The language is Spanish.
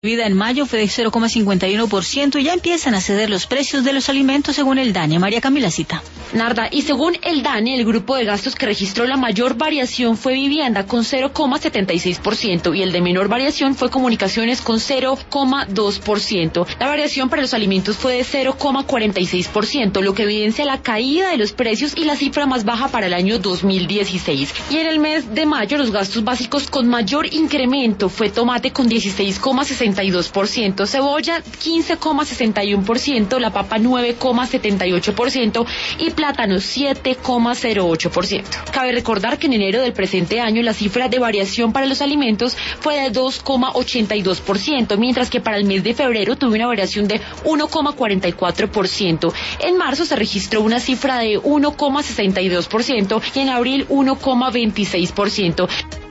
Vida en mayo fue de 0,51% y ya empiezan a ceder los precios de los alimentos según el DANE. María Camila Cita. Narda, y según el DANE, el grupo de gastos que registró la mayor variación fue vivienda con 0,76% y el de menor variación fue comunicaciones con 0,2%. La variación para los alimentos fue de 0,46%, lo que evidencia la caída de los precios y la cifra más baja para el año 2016. Y en el mes de mayo, los gastos básicos con mayor incremento fue tomate con 16,62%, cebolla 15,61%, la papa 9,78% y plátano 7,08%. Cabe recordar que en enero del presente año la cifra de variación para los alimentos fue de 2,82%, mientras que para el mes de febrero tuvo una variación de 1,44%. En marzo se registró una cifra de 1,62% y en abril 1,26%.